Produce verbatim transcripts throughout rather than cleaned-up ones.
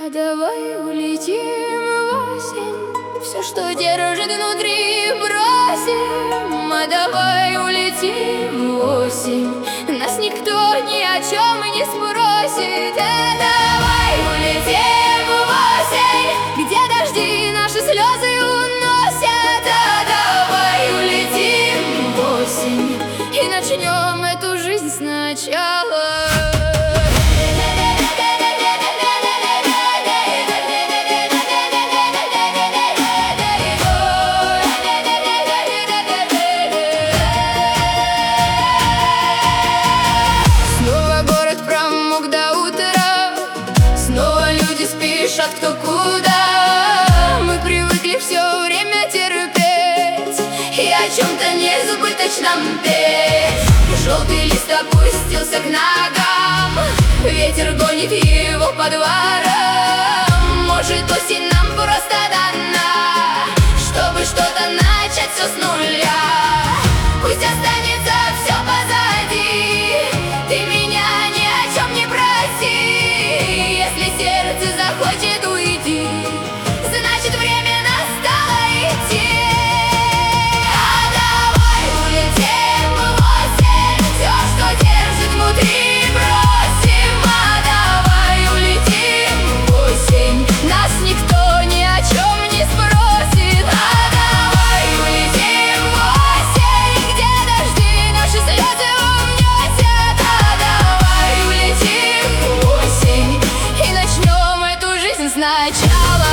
А давай улетим в осень, все, что держит внутри, бросим. А давай улетим в осень, нас никто ни о чем не спросит. А давай улетим в осень, где дожди наши слезы уносят. А давай улетим в осень и начнем эту жизнь сначала. Спешат кто куда. Мы привыкли все время терпеть и о чем-то несбыточном петь. Желтый лист опустился к ногам, ветер гонит его по дворам. Может, осень нам просто дана, чтобы что-то начать все с нуля. Пусть останется все позади, ты меня ни о чем не проси. Если сердце захочет уйти, значит время настало идти. А давай улетим в осень, все, что держит внутри, бросим. А давай улетим в осень, нас никто ни о чем не спросит. А давай улетим в осень, где дожди наши слезы уносят. А давай улетим в осень и начнем эту жизнь сначала.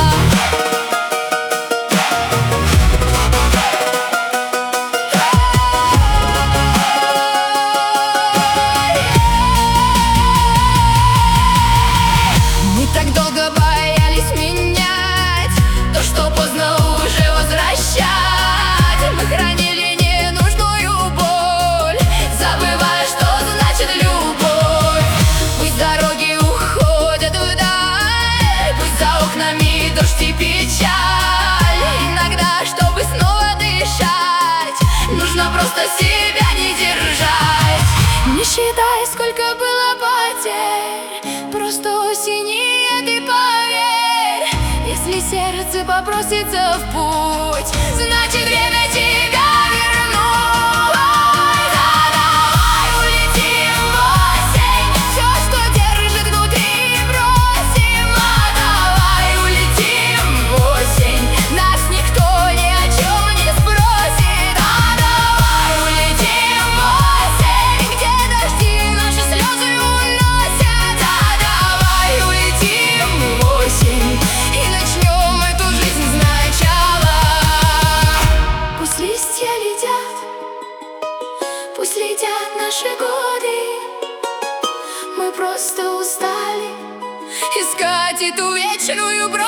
Мы так долго боялись менять то, что поздно уже возвращать. Мы хранили ненужную боль, забывая, что значит любовь. Пусть дороги уходят вдаль, пусть за окнами дождь и печаль. Иногда, чтобы снова дышать, нужно просто себя не держать. Не считай, сколько было потерь, просто осени, ты поверь. Если сердце попросится в путь, значит время тебя вернуть. А давай улетим в осень, все, что держит внутри, бросим. А давай улетим в осень, нас никто ни о чем не спросит. А давай улетим в осень, где дожди наши слезы уносят. А давай улетим в осень и начнем эту жизнь сначала. Пусть листья летят, пусть летят наши годы. Мы просто устали искать эту вечную правду.